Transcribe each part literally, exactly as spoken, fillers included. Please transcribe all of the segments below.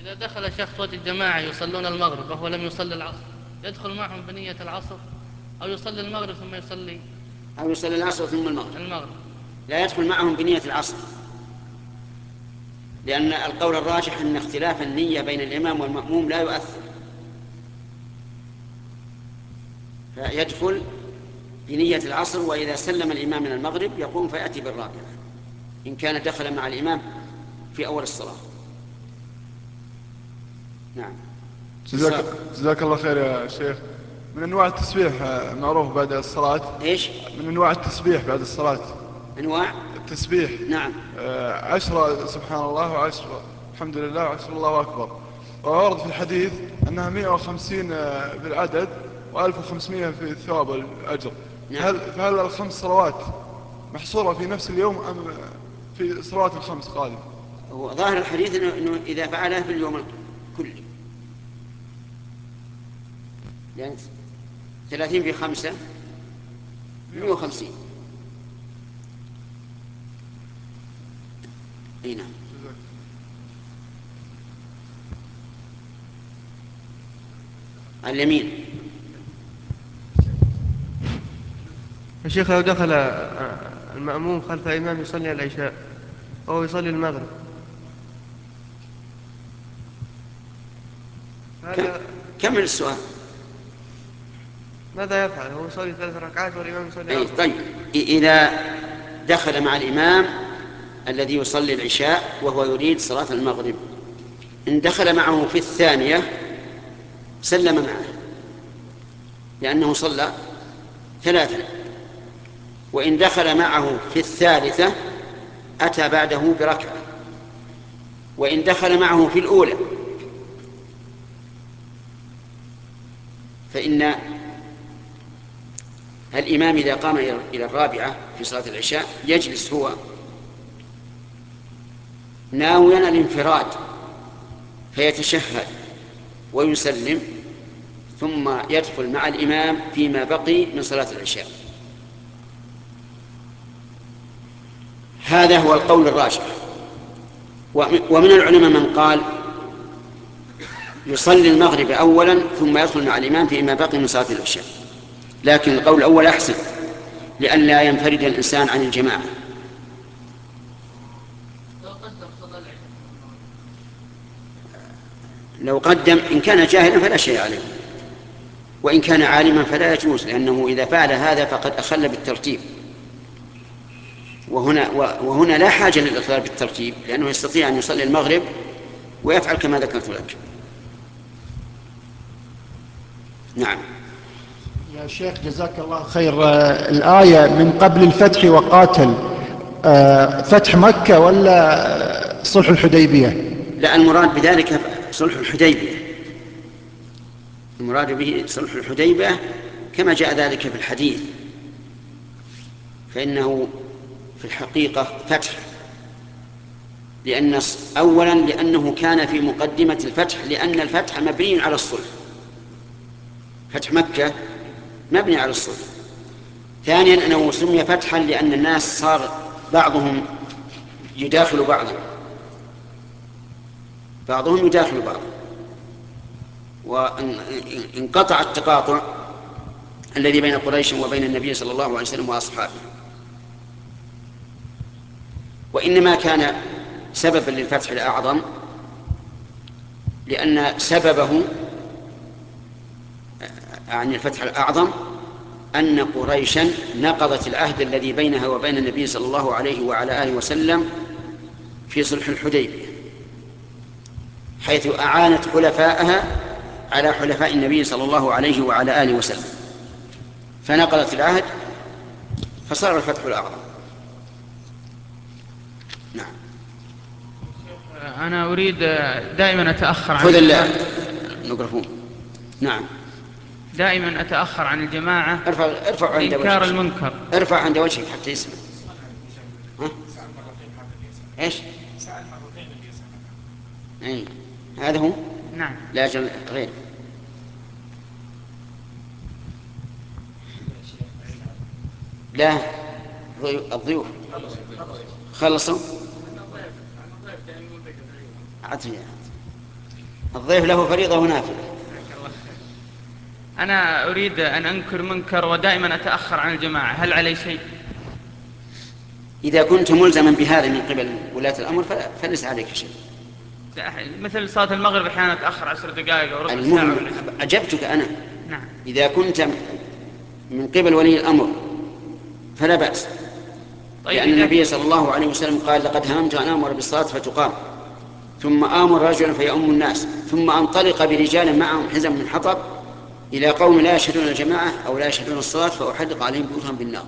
إذا دخل شخص وجد جماعة يصلون المغرب وهو لم يصلي العصر، يدخل معهم بنية العصر أو يصلي المغرب ثم يصلي أو يصلي العصر ثم المغرب؟ المغرب. لا يدخل معهم بنية العصر، لأن القول الراجح أن اختلاف النية بين الإمام والمأموم لا يؤثر، فيدخل بنية العصر، وإذا سلم الإمام من المغرب يقوم فيأتي بالرابعة إن كان دخل مع الإمام في أول الصلاة. نعم. جزاك, جزاك الله خير يا شيخ. من أنواع التسبيح معروف بعد الصلاة. إيش؟ من أنواع التسبيح بعد الصلاة. أنواع التسبيح. نعم. آه عشرة سبحان الله وعشرة الحمد لله وعشرة الله أكبر، وورد في الحديث أنها مئة وخمسين في العدد وألف وخمسمائة في الثواب والأجر. نعم. فهل, فهل الخمس صلوات محصورة في نفس اليوم أم في الصلوات الخمس قادم؟ هو ظاهر الحديث إنه إذا فعلها في اليوم كله، يعني ثلاثين في خمسة مئة وخمسين. أي نعم. على اليمين. يا شيخ، لو دخل المأموم خلف إمام يصلي العشاء وهو يصلي المغرب، هذا كمل السؤال. ماذا يفعل؟ هو يصلي ثلاث ركعات والإمام يصلي أي أربع. طيب، إذا دخل مع الإمام الذي يصلي العشاء وهو يريد صلاة المغرب، إن دخل معه في الثانية سلم معه لأنه صلى ثلاثة، وإن دخل معه في الثالثة أتى بعده بركعة، وإن دخل معه في الأولى فإن الإمام إذا قام إلى الرابعة في صلاة العشاء يجلس هو ناويا الانفراد فيتشهد ويسلم، ثم يدخل مع الإمام فيما بقي من صلاة العشاء. هذا هو القول الراجح. ومن العلماء من قال يصلي المغرب أولا ثم يدخل مع الإمام فيما بقي من صلاة العشاء، لكن القول الأول أحسن لئلا ينفرد الإنسان عن الجماعة. لو قدم إن كان جاهلا فلا شيء عليه، وإن كان عالما فلا يجوز، لأنه إذا فعل هذا فقد أخل بالترتيب، وهنا, وهنا لا حاجة للإخلال بالترتيب، لأنه يستطيع أن يصلي المغرب ويفعل كما ذكرت لك. نعم. يا شيخ جزاك الله خير، آه الآية من قبل الفتح وقاتل، آه فتح مكة ولا صلح الحديبية؟ لا، المراد بذلك صلح الحديبية، المراد به صلح الحديبية كما جاء ذلك في الحديث، فإنه في الحقيقة فتح، لأن أولا لأنه كان في مقدمة الفتح، لأن الفتح مبني على الصلح، فتح مكة مبني على الصلح. ثانيا أنه سمي فتحا لأن الناس صار بعضهم يداخل بعضا، بعضهم يداخل بعضا، وانقطع التقاطع الذي بين قريش وبين النبي صلى الله عليه وسلم وأصحابه. وإنما كان سببا للفتح الأعظم لأن سببه عن الفتح الأعظم أن قريشا نقضت العهد الذي بينها وبين النبي صلى الله عليه وعلى آله وسلم في صلح الحديبية، حيث أعانت حلفاءها على حلفاء النبي صلى الله عليه وعلى آله وسلم، فنقضت العهد فصار الفتح الأعظم. نعم. أنا أريد دائما أتأخر عن خذ الميكروفون. نعم. دائما أتأخر عن الجماعة ارفع ارفع عند إنكار وجهك. المنكر. ارفع عند وجهك حتى يسمع. ها؟ ايش؟ اي هذا هو. نعم. لا جل... غير. لا، الضيوف خلصوا. عطني الضيف له فريضة ونافلة. أنا أريد أن أنكر منكر ودائما أتأخر عن الجماعة، هل علي شيء؟ إذا كنت ملزما بهذا من قبل ولاة الأمر فليس عليك شيء. مثل صلاة المغرب أحيانا أتأخر عشر دقائق أو ربع ساعة. المهم أجبتك أنا. نعم. إذا كنت من قبل ولي الأمر فلا بأس. طيب، لأن النبي صلى الله عليه وسلم قال: لقد هممت أن آمر بالصلاة فتقام، ثم آمر رجلا فيؤم الناس، ثم أنطلق برجال معهم حزم من حطب إلى قوم لا يشهدون الجماعة أو لا يشهدون الصلاة فأحرق عليهم بيوتهم بالنار.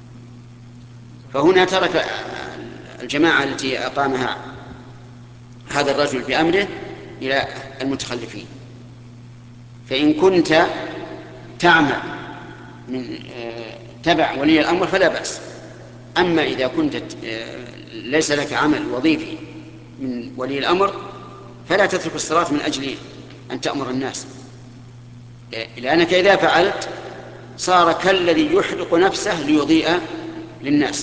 فهنا ترك الجماعة التي أقامها هذا الرجل بأمره إلى المتخلفين. فإن كنت تعمل من تبع ولي الأمر فلا بأس. أما إذا كنت ليس لك عمل وظيفي من ولي الأمر فلا تترك الصلاة من أجل أن تأمر الناس، لأنك إذا فعلت صار كالذي يحرق نفسه ليضيء للناس.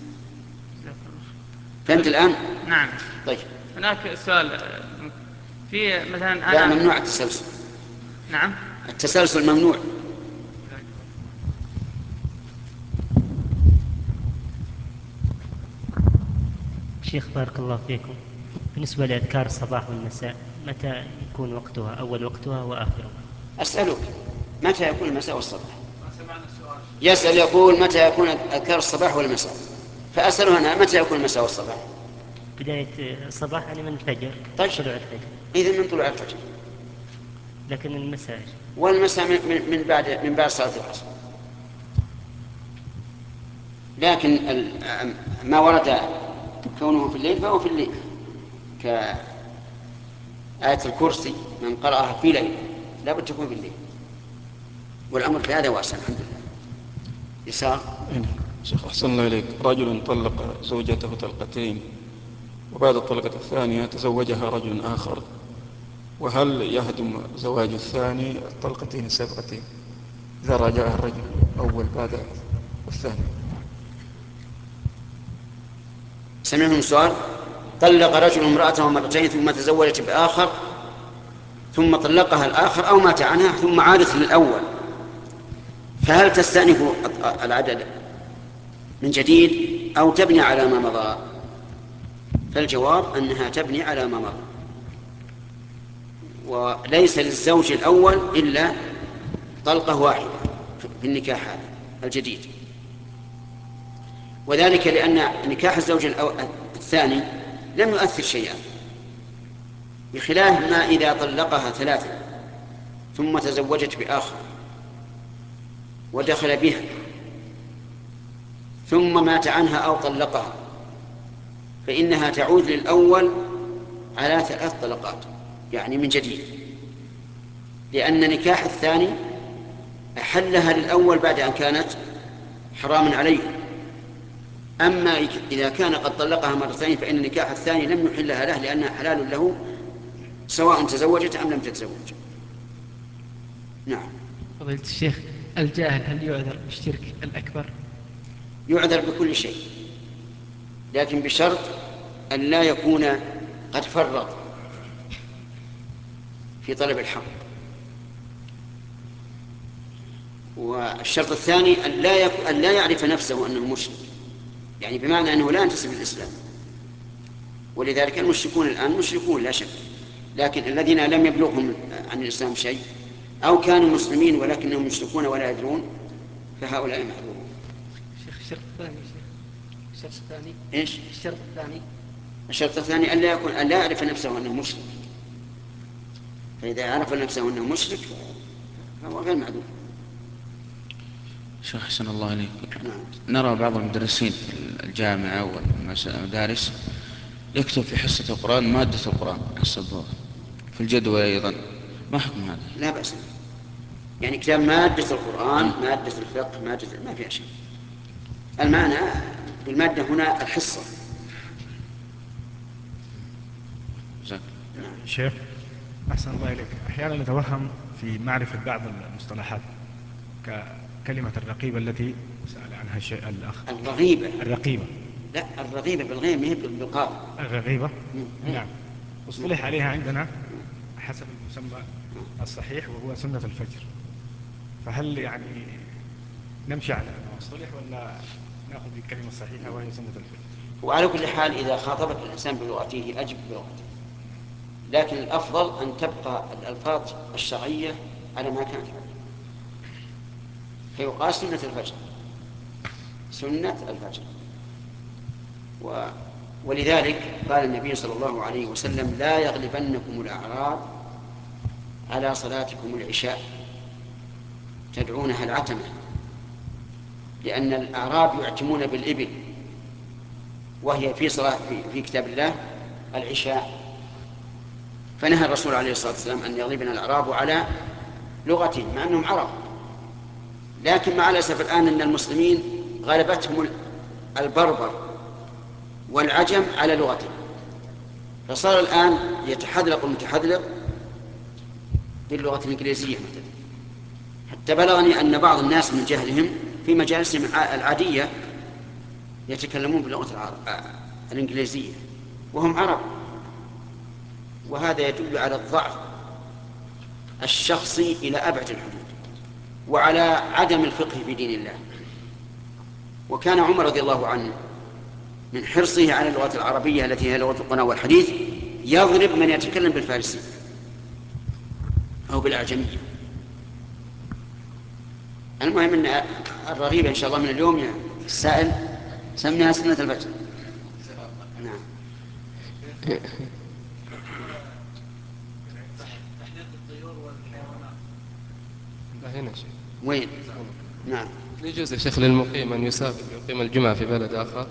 فهمت الآن؟ نعم. طيب، هناك سؤال. في مثلا أنا لا، ممنوع التسلسل. نعم، التسلسل ممنوع. شيخ بارك الله فيكم، بالنسبة لأذكار الصباح والمساء متى يكون وقتها؟ أول وقتها وآخره؟ أسألك متى يكون المساء والصباح؟ يسأل يقول متى يكون أذكار الصباح والمساء، فأسأله أنا متى يكون المساء والصباح؟ بداية الصباح يعني من الفجر. طيب، طلوع الفجر. إذن من طلوع الفجر. لكن المساء؟ والمساء من, من بعد من بعد صلاة العصر. لكن ما ورد كونه في الليل فهو في الليل، كآية الكرسي من قرأها في ليل لا بد تكون بالليل، والأمر في هذا واسع الحمد لله. يسار. شيخ أحسن الله إليك، رجل طلق زوجته طلقتين وبعد الطلقة الثانية تزوجها رجل آخر، وهل يهدم زواج الثاني الطلقتين السابقتين إذا راجعها الرجل الأول بعد الثاني؟ سمعهم السؤال. طلق رجل امرأته مرتين ثم تزوجت بآخر ثم طلقها الآخر أو مات عنها ثم عادت للأول، فهل تستأنف العدد من جديد أو تبني على ما مضى؟ فالجواب أنها تبني على ما مضى، وليس للزوج الأول إلا طلقة واحدة في النكاح هذا الجديد، وذلك لأن نكاح الزوج الثاني لم يؤثر شيئا، بخلاف ما إذا طلقها ثلاثة ثم تزوجت بآخر ودخل بها ثم مات عنها أو طلقها، فإنها تعود للأول على ثلاث طلقات، يعني من جديد، لأن نكاح الثاني أحلها للأول بعد أن كانت حراما عليه. أما إذا كان قد طلقها مرتين فإن نكاح الثاني لم يحلها له لأنها حلال له سواء تزوجت أم لم تتزوج. نعم. فضيلة الشيخ، الجاهل هل يعذر بالشرك الأكبر؟ يعذر بكل شيء، لكن بشرط أن لا يكون قد فرط في طلب الحق. والشرط الثاني أن لا, يك... أن لا يعرف نفسه أنه مشرك، يعني بمعنى أنه لا ينتسب للإسلام، ولذلك المشركون الآن مشركون لا شك، لكن الذين لم يبلغهم عن الإسلام شيء أو كانوا مسلمين ولكنهم مشركون ولا يدرون فهؤلاء محظورون. شيخ الشرط الثاني شيخ الشرط الثاني إيش؟ الشرط الثاني الشرط الثاني أن لا يكون أن لا يعرف نفسه أنه مشرك، فإذا عرف نفسه أنه مشرك فهو غير معذور. شيخ أحسن الله عليك، نعم. نرى بعض المدرسين في الجامعة والمدارس يكتب في حصة القرآن مادة القرآن حصة في الجدول أيضا، ما حكم هذا؟ لا بأس، يعني كتاب مادة القرآن م. مادة الفقه مادة ما فيها شيء. المعنى بالمادة هنا الحصة. نعم. شيخ أحسن الله إليك، أحيانا نتوهم في معرفة بعض المصطلحات ككلمة الرقيبة التي سأل عنها الشيء الأخ. الرغيبة. الرقيبة. لا، الرغيبة بالغيم هي بالقاف. الرغيبة. نعم. اصطلح عليها عندنا حسب المسمى الصحيح وهو سنة الفجر، فهل يعني نمشي على ما صلح ولا نأخذ بالكلمة الصحيحة وهي سنة الفجر؟ وعلى كل حال إذا خاطبك الإنسان بلغته أجب بلغته، لكن الأفضل أن تبقى الألفاظ الشرعية على ما كانت عليه، فيقال سنة الفجر سنة الفجر. و... ولذلك قال النبي صلى الله عليه وسلم: لا يغلبنكم الأعراب على صلاتكم العشاء تدعونها العتمة، لأن الأعراب يعتمون بالإبل، وهي في صلاة في, في كتاب الله العشاء، فنهى الرسول عليه الصلاة والسلام أن يغلبنا الأعراب على لغتهم مع أنهم عرب. لكن مع الأسف الآن أن المسلمين غلبتهم البربر والعجم على لغتهم، فصار الآن يتحذلق المتحذلق باللغة الإنجليزية مثلا، حتى بلغني أن بعض الناس من جهلهم في مجالسهم العادية يتكلمون باللغة الإنجليزية وهم عرب، وهذا يدل على الضعف الشخصي إلى أبعد الحدود وعلى عدم الفقه في دين الله. وكان عمر رضي الله عنه من حرصه على اللغة العربية التي هي لغة القرآن والحديث يضرب من يتكلم بالفارسية أو بالأعجمية. المهم أن الرغيبة إن شاء الله من اليوم يا السائل سميها سنة الفجر. نعم. هنا شيخ. وين؟ نعم. يجوز يا شيخ للمقيم أن يسافر يقيم الجمعة في بلد آخر؟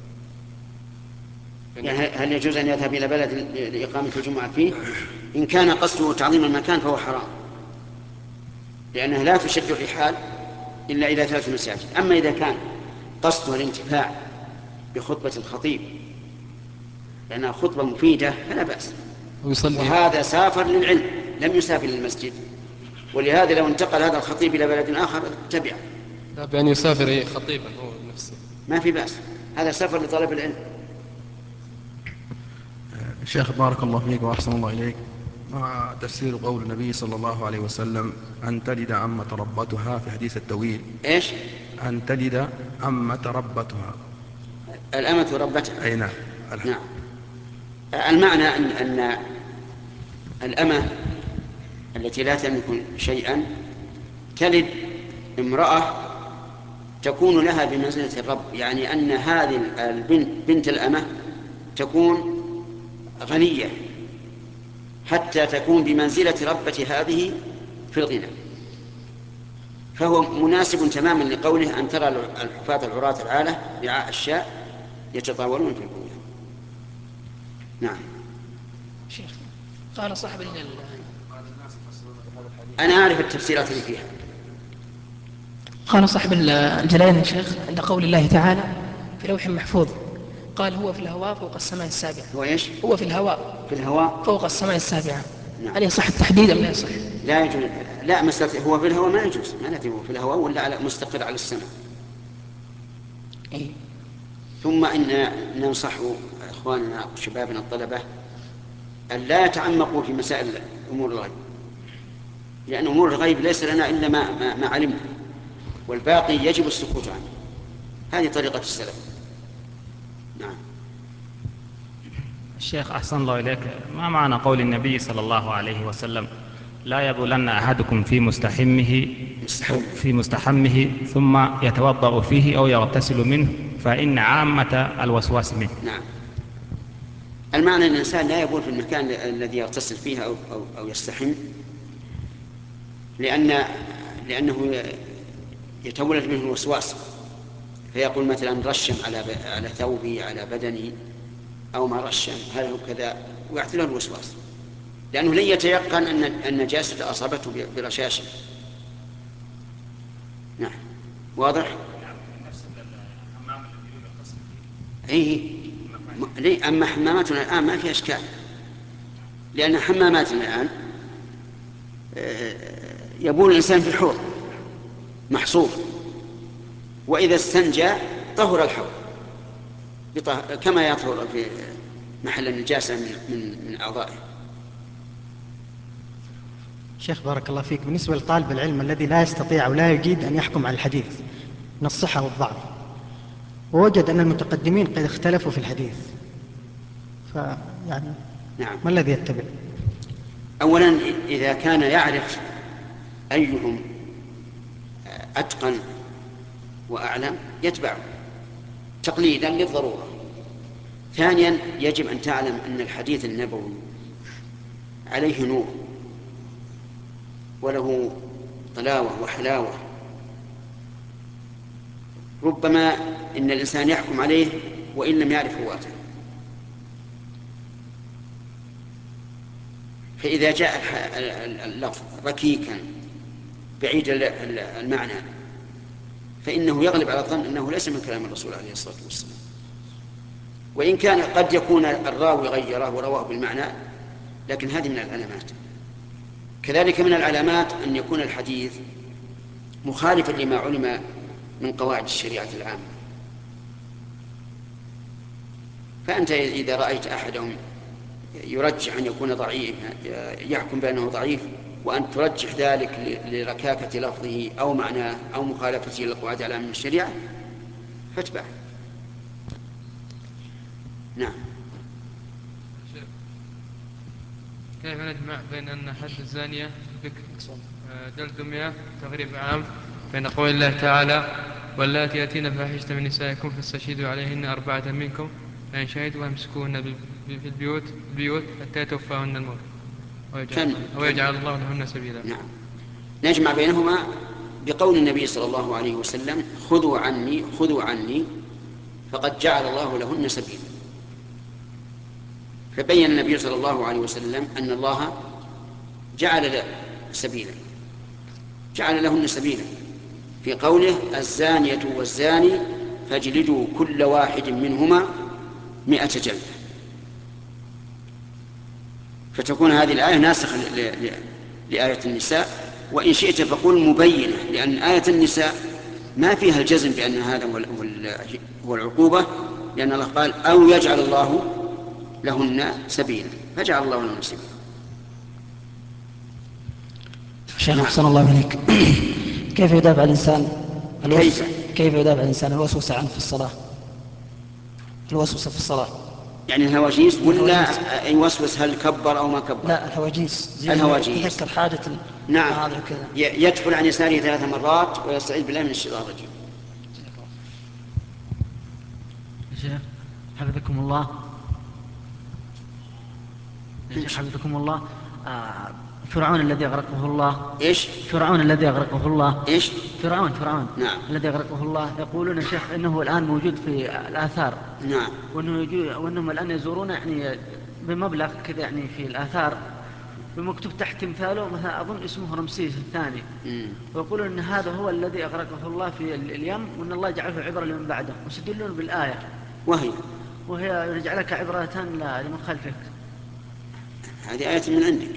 يعني هل يجوز أن يذهب إلى بلد لإقامة الجمعة فيه؟ إن كان قصده تعظيم المكان فهو حرام، لأنه لا تشد الرحال إلا إلى ثلاث مساجد. أما إذا كان قصده الانتفاع بخطبة الخطيب لأنها خطبة مفيدة فلا بأس، وهذا سافر للعلم لم يسافر للمسجد، ولهذا لو انتقل هذا الخطيب إلى بلد آخر تبعه. لا بأن يسافر إيه خطيبا هو نفسه ما في بأس، هذا سفر لطلب العلم. شيخ بارك الله فيك وأحسن الله إليك، مع تفسير قول النبي صلى الله عليه وسلم أن تلد أمة ربتها في حديث الطويل. إيش؟ أن تلد أمة ربتها، الأمة ربتها. أي نعم. نعم. المعنى أن, أن الأمة التي لا تملك شيئا تلد امرأة تكون لها بمنزلة الرب، يعني أن هذه البنت بنت الأمة تكون غنية حتى تكون بمنزلة ربة هذه في الغنى، فهو مناسب تماما لقوله أن ترى الحفاة العراة العالة رعاء الشاء يتطاولون في البنيان. نعم. شيخ قال صاحب أنا أعرف التفسيرات اللي فيها. قال صاحب الجلالين يا شيخ عند قول الله تعالى في لوح محفوظ قال هو في الهواء فوق السماء السابعة. هو إيش؟ هو في الهواء في الهواء فوق السماء السابعة. نعم. هل يصح التحديد أم لا يصح؟ لا يجوز. لا، مسألة هو في الهواء ما يجوز، ما ندري هو في الهواء ولا على مستقر على السماء. إيه؟ ثم إن ننصح إخواننا وشبابنا الطلبة أن لا يتعمقوا في مسائل أمور الغيب، لأن أمور الغيب ليس لنا إلا ما, ما, ما علمنا، والباقي يجب السكوت عنه. هذه طريقة السلف. نعم. الشيخ أحسن الله إليك، ما معنى قول النبي صلى الله عليه وسلم لا يبولن أحدكم في مستحمه في مستحمه ثم يتوضأ فيه أو يغتسل منه فإن عامة الوسواس منه؟ نعم. المعنى أن الإنسان لا يبول في المكان الذي يغتسل فيه أو, أو, أو يستحم، لأن لأنه يتولد منه الوسواس، فيقول مثلا رشم على على ثوبي على بدني أو ما رشم هل هو كذا، ويعتله الوسواس لأنه لن يتيقن أن النجاسة أصابته برشاشه. نعم. واضح؟ إيه. أما حماماتنا الآن ما في أشكال، لأن حماماتنا الآن يبول الإنسان في الحوض محصور، وإذا استنجى طهر الحوض كما يطهر في محل النجاسة من من أعضائه. شيخ بارك الله فيك، بالنسبة لطالب العلم الذي لا يستطيع أو لا يجيد أن يحكم على الحديث من الصحة والضعف، ووجد أن المتقدمين قد اختلفوا في الحديث، فيعني نعم. ما الذي يتبع؟ أولا إذا كان يعرف أيهم أتقن وأعلم يتبعه تقليدا للضرورة. ثانيا يجب أن تعلم أن الحديث النبوي عليه نور وله طلاوة وحلاوة، ربما إن الإنسان يحكم عليه وإن لم يعرف رواته. فإذا جاء اللفظ ركيكا بعيد المعنى فإنه يغلب على الظن أنه ليس من كلام الرسول عليه الصلاة والسلام، وإن كان قد يكون الراوي غيره ورواه بالمعنى، لكن هذه من العلامات. كذلك من العلامات أن يكون الحديث مخالفا لما علم من قواعد الشريعة العامة. فأنت إذا رأيت أحدهم يرجح أن يكون ضعيف، يحكم بأنه ضعيف، وأن ترجح ذلك لركاكة لفظه أو معناه أو مخالفته للقواعد العامة من الشريعة، فاتبعه. نعم. كيف نجمع بين أن حد الزانية بكر جلد مئة تغريب عام بين قول الله تعالى واللاتي يأتين فاحشة من نسائكم فاستشهدوا عليهن أربعة منكم فإن شهدوا فامسكوهن في البيوت البيوت حتى يتوفاهن الموت ويجعل, ويجعل الله لهن سبيلا. نعم. نجمع بينهما بقول النبي صلى الله عليه وسلم خذوا عني خذوا عني فقد جعل الله لهن سبيلا. فبين النبي صلى الله عليه وسلم أن الله جعل له سبيلا، جعل لهن سبيلا في قوله الزانية والزاني فاجلدوا كل واحد منهما مئة جلدة. فتكون هذه الآية ناسخة لآية النساء، وإن شئت فقل مبينة، لأن آية النساء ما فيها الجزم بأن هذا هو العقوبة، لأن الله قال أو يجعل الله لهن سبيلا، فجعل الله لهن سبيلا. شيخ أحسن الله إليك، كيف يدافع الإنسان كيف كيف يدافع الإنسان الوسوسة عنه في الصلاة؟ الوسوسة في الصلاة يعني الهواجيس ولا يوسوس هل كبر أو ما كبر؟ لا الهواجيس. الهواجيس تذكر حاجة نعم هذا وكذا. يدخل عن يساره ثلاث مرات ويستعيذ بالله من الشيطان الرجيم. شيخ حفظكم الله، حفظكم الله، آه فرعون الذي أغرقه الله. إيش؟ فرعون الذي أغرقه الله. إيش؟ فرعون فرعون نعم. الذي أغرقه الله. يقولون يا شيخ إنه الآن موجود في الآثار. نعم. وإنه يجو وإنهم الآن يزورون يعني بمبلغ كذا يعني في الآثار، ومكتوب تحت تمثاله مثلا أظن اسمه رمسيس الثاني. مم. ويقولون إن هذا هو الذي أغرقه الله في اليم، وإن الله جعله عبرة لمن بعده، ويستدلون بالآية وهي وهي يجعلك عبرة لمن خلفك. هذه آية من عندك.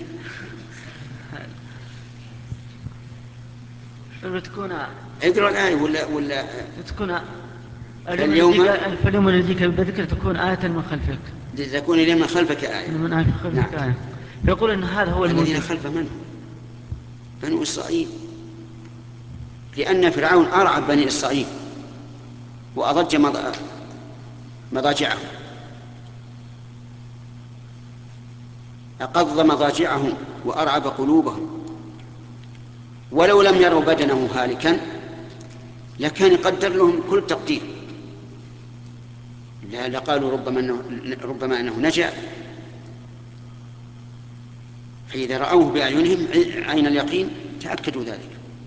تكون اقرأ الآية ولا ولا تكون اليوم فاليوم نجيك بذكر تكون آية من خلفك، تكون اليوم من خلفك آية من آية خلفك. نعم. آية. يقول إن هذا هو الذين خلف من؟ بنو إسرائيل، لأن فرعون أرعب بني إسرائيل وأضج مضاجعهم، أقض مضاجعهم وأرعب قلوبهم، ولو لم يروا بدنه هالكا لكان يقدر لهم كل تقدير، لقالوا ربما أنه, ربما أنه نجا. فإذا رأوه بأعينهم عين اليقين تأكدوا ذلك.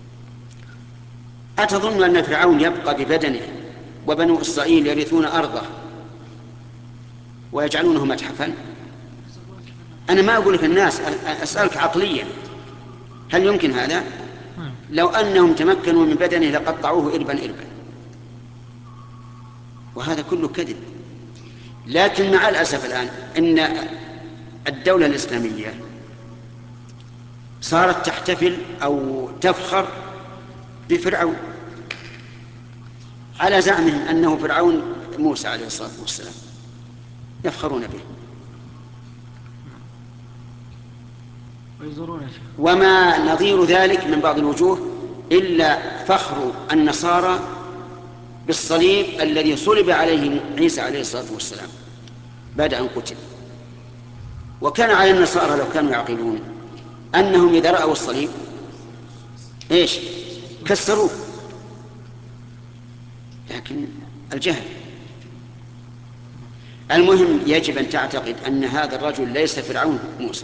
أتظن أن فرعون يبقى ببدنه وبنو إسرائيل يرثون أرضه ويجعلونه متحفا؟ أنا ما أقول لك الناس، أسألك عقليا هل يمكن هذا؟ لو أنهم تمكنوا من بدنه لقطعوه إربا إربا، وهذا كله كذب. لكن مع الأسف الآن إن الدولة الإسلامية صارت تحتفل أو تفخر بفرعون على زعمهم أنه فرعون موسى عليه الصلاة والسلام، يفخرون به. وما نظير ذلك من بعض الوجوه إلا فخر النصارى بالصليب الذي صلب عليه عيسى عليه الصلاة والسلام بعد أن قتل. وكان على النصارى لو كانوا يعقلون أنهم إذا رأوا الصليب إيش كسروه، لكن الجهل. المهم يجب أن تعتقد أن هذا الرجل ليس فرعون موسى،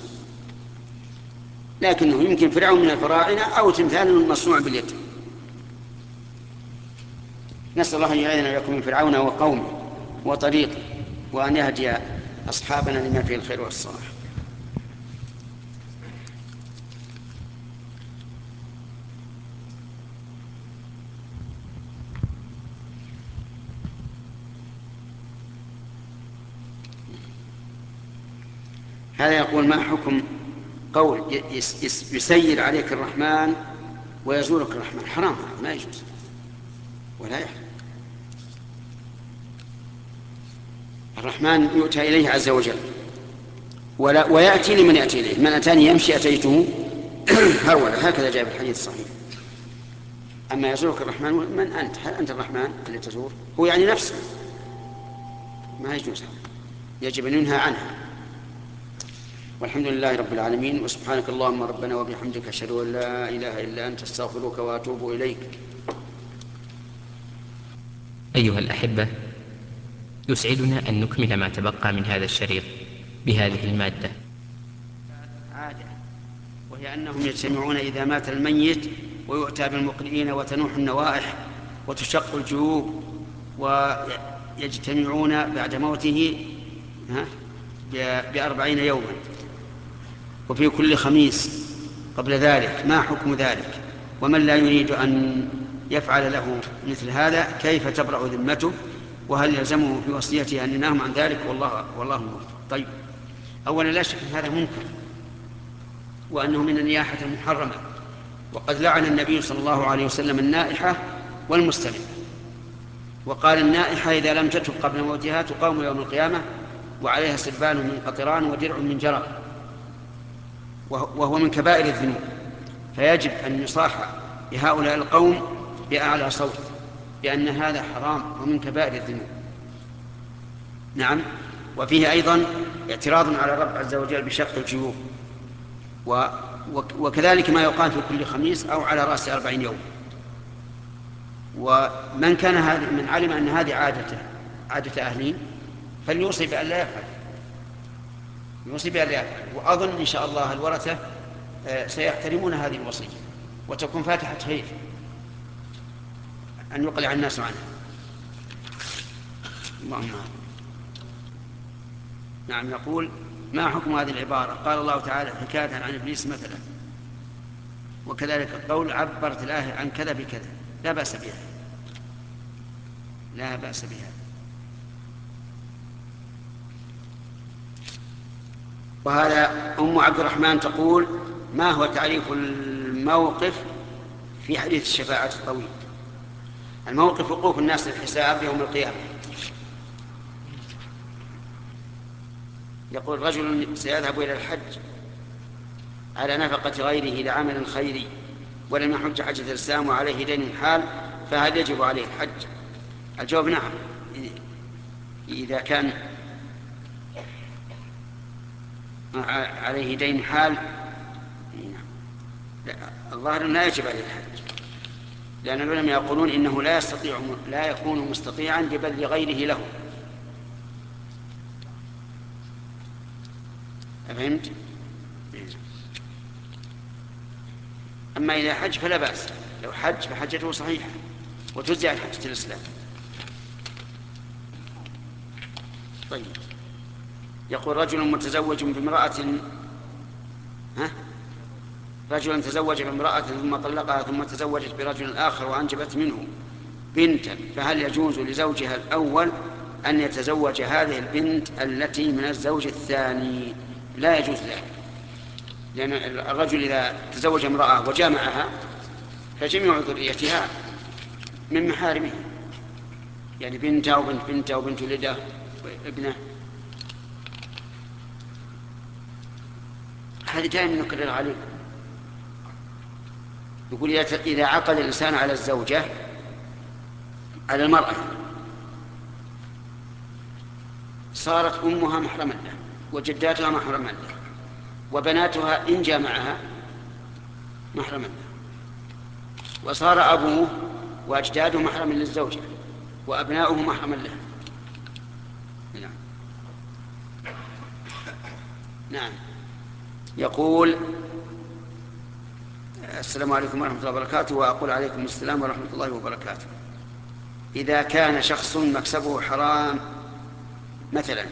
لكنه يمكن فرعون من الفراعنة أو تمثال مصنوع باليد. نسأل الله أن يعيذنا لكم من فرعون وقومه وطريقه، وأن يهدي أصحابنا لما فيه الخير والصلاح. هذا يقول: ما حكم قول يسير عليك الرحمن ويزورك الرحمن؟ حرام، ما يجوز ولا يحرم. الرحمن يؤتى إليه عز وجل ولا ويأتي لمن يأتي إليه. من أتاني يمشي أتيته هرولا، هكذا جاء في الحديث الصحيح. أما يزورك الرحمن، من أنت؟ هل أنت الرحمن اللي تزور؟ هو يعني نفسه، ما يجوز، يجب أن ينهى عنها. والحمد لله رب العالمين، وسبحانك اللهم ربنا وبحمدك، أشهد أن لا إله إلا أنت، استغفرك وأتوب إليك. أيها الأحبة، يسعدنا أن نكمل ما تبقى من هذا الشريط بهذه المادة. عادة، وهي أنهم يجتمعون إذا مات الميت ويؤتى بالمقرئين وتنوح النوائح وتشق الجيوب، ويجتمعون بعد موته بأربعين يوما، وفي كل خميس قبل ذلك. ما حكم ذلك؟ ومن لا يريد أن يفعل له مثل هذا كيف تبرأ ذمته؟ وهل يلزمه في وصيته أن ينهى عن ذلك؟ والله والله موفق. طيب، أولا لا شك أن هذا منكر، وأنه من النياحة المحرمة، وقد لعن النبي صلى الله عليه وسلم النائحة والمستمع، وقال: النائحة إذا لم تتب قبل موتها تقام يوم القيامة وعليها سربال من قطران ودرع من جرى، وهو من كبائر الذنوب، فيجب أن يصاح لهؤلاء القوم بأعلى صوت بأن هذا حرام ومن كبائر الذنوب. نعم. وفيه أيضا اعتراض على الرب عز وجل بشق الجيوب، و... وكذلك ما يقال في كل خميس أو على رأس أربعين يوم. ومن كان هذه من علم أن هذه عادته عادة أهلين فليوصي بأن لا يفعل، يوصي بأن لا يفعل. وأظن إن شاء الله الورثة سيحترمون هذه الوصية، وتكون فاتحة خير أن يقلع الناس عنها. اللهم نعم. يقول: ما حكم هذه العبارة؟ قال الله تعالى حكاية عن إبليس مثلا، وكذلك القول عبرت الآية عن كذا بكذا. لا بأس بها، لا بأس بها. وهذا أم عبد الرحمن تقول: ما هو تعريف الموقف في حديث الشفاعة الطويل؟ الموقف وقوف الناس للحساب يوم القيامة. يقول: رجل سيذهب إلى الحج على نفقة غيره لعمل خيري ولم يحج حجة الإسلام وعليه دين حال، فهل يجب عليه الحج؟ الجواب: نعم، إذا كان عليه دين حال. الظاهر لا يجب عليه الحج، لأن العلماء يقولون إنه لا يستطيع لا يكون مستطيعا ببذل غيره له. أفهمت؟ أما إذا حج فلا بأس، لو حج فحجته صحيحة وتجزي عن حجة الإسلام. طيب، يقول: رجل متزوج بامرأة ها رجل تزوج بامرأة ثم طلقها ثم تزوجت برجل آخر وأنجبت منه بنتا، فهل يجوز لزوجها الأول أن يتزوج هذه البنت التي من الزوج الثاني؟ لا يجوز ذلك، لأن الرجل إذا تزوج امرأة وجامعها فجميع ذريتها من محارمه، يعني بنته وبنت بنته وبنت ولده وابنه. هذه دائما نكرر عليكم. يقول إذا عقد الإنسان على الزوجة، على المرأة، صارت أمها محرما له، وجداتها محرما له، وبناتها إن جامعها محرما له، وصار أبوه وأجداده محرما للزوجة، وأبناؤه محرما له. نعم. نعم. يقول: السلام عليكم ورحمة الله وبركاته. وأقول عليكم السلام ورحمة الله وبركاته. إذا كان شخص مكسبه حرام مثلا،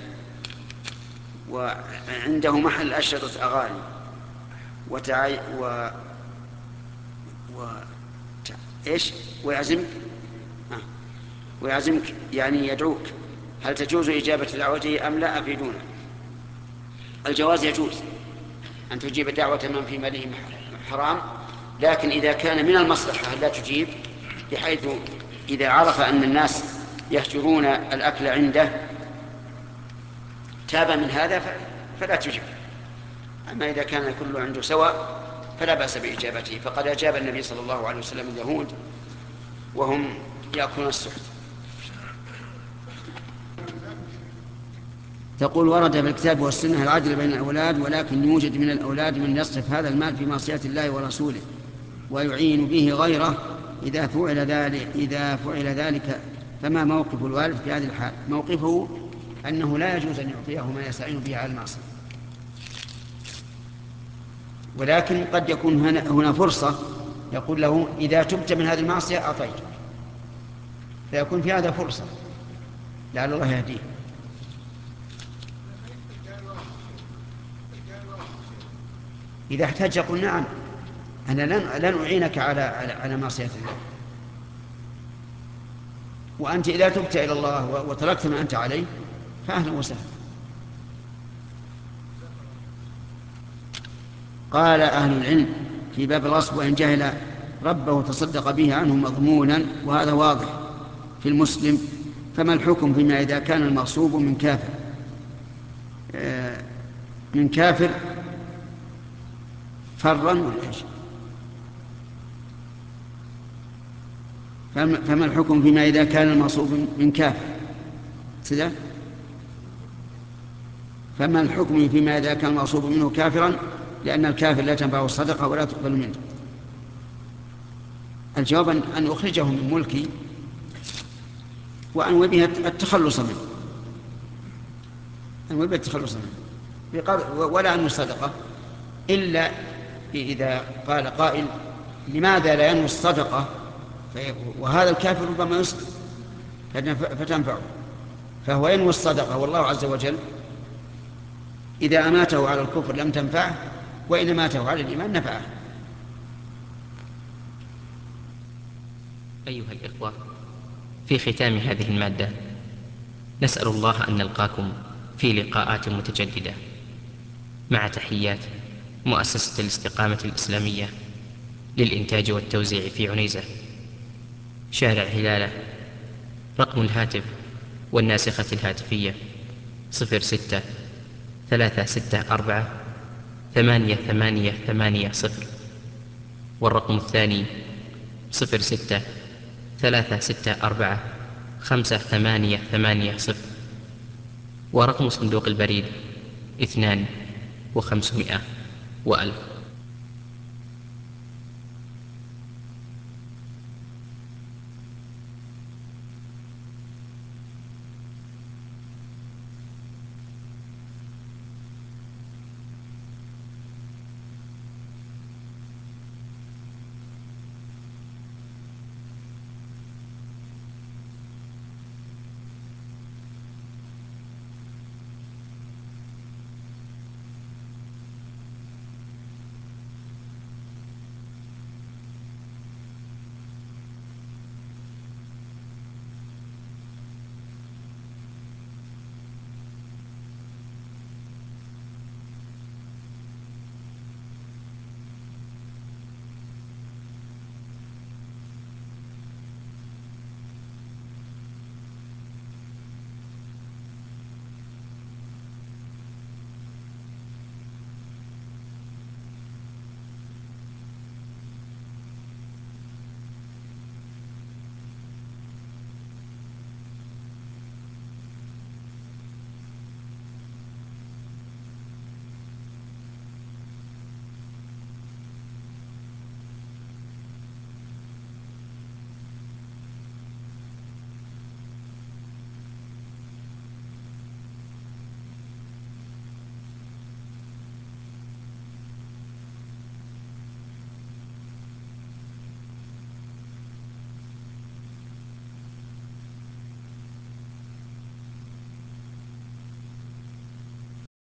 وعنده محل أشرطة أغاني وتعي و... و... تع... إيش ويعزمك آه. ويعزمك يعني يدعوك، هل تجوز إجابة دعوته أم لا؟ أفيدونا. الجواز يجوز أن تجيب دعوة من في ماله حرام، لكن إذا كان من المصلحة لا تجيب، بحيث إذا عرف أن الناس يهجرون الأكل عنده تاب من هذا فلا تجيب. أما إذا كان كله عنده سواء فلا بأس بإجابته، فقد أجاب النبي صلى الله عليه وسلم اليهود وهم يأكلون السحت. تقول: ورد في الكتاب والسنة العدل بين الأولاد، ولكن يوجد من الأولاد من يصرف هذا المال في معصية الله ورسوله ويعين به غيره إذا فعل ذلك إذا فعل ذلك فما موقف الوالد في هذه الحال؟ موقفه أنه لا يجوز أن يعطيه ما يستعين به على المعصية، ولكن قد يكون هنا فرصة يقول له: إذا تبت من هذه المعصية أعطيتك، فيكون في هذا فرصة لعل الله يهديه. إذا احتاج يقول: نعم، أنا لن, لن أعينك على, على, على معصية الله، وأنت إذا تبت إلى الله وتركت ما أنت عليه فأهلا وسهلا. قال أهل العلم في باب الغصب: وإن جهل ربه تصدق به عنه مضمونا، وهذا واضح في المسلم. فما الحكم فيما إذا كان المغصوب من كافر من كافر فرا والعيش؟ فما الحكم فيما إذا كان المغصوب من كافر سده؟ فما الحكم فيما إذا كان المغصوب منه كافرا، لأن الكافر لا تنفعه الصدقة ولا تقبل منه؟ الجواب أن أخرجه من ملكي وأنوي به التخلص منه، أنوي به التخلص منه ولا أنوي الصدقة، إلا إذا قال قائل: لماذا لا ينوي الصدقة وهذا الكافر ربما يسلم فتنفعه؟ فهو ينوي الصدقة، والله عز وجل إذا أماته على الكفر لم تنفعه، وإن أماته على الإيمان نفعه. أيها الإخوة، في ختام هذه المادة نسأل الله أن نلقاكم في لقاءات متجددة، مع تحيات مؤسسة الاستقامة الإسلامية للإنتاج والتوزيع في عنيزة، شارع هلالة. رقم الهاتف والناسخة الهاتفية صفر ستة ثلاثة ستة أربعة ثمانية ثمانية ثمانية صفر، والرقم الثاني صفر ستة ثلاثة ستة أربعة خمسة ثمانية ثمانية صفر، ورقم صندوق البريد اثنان وخمسمائة وألف.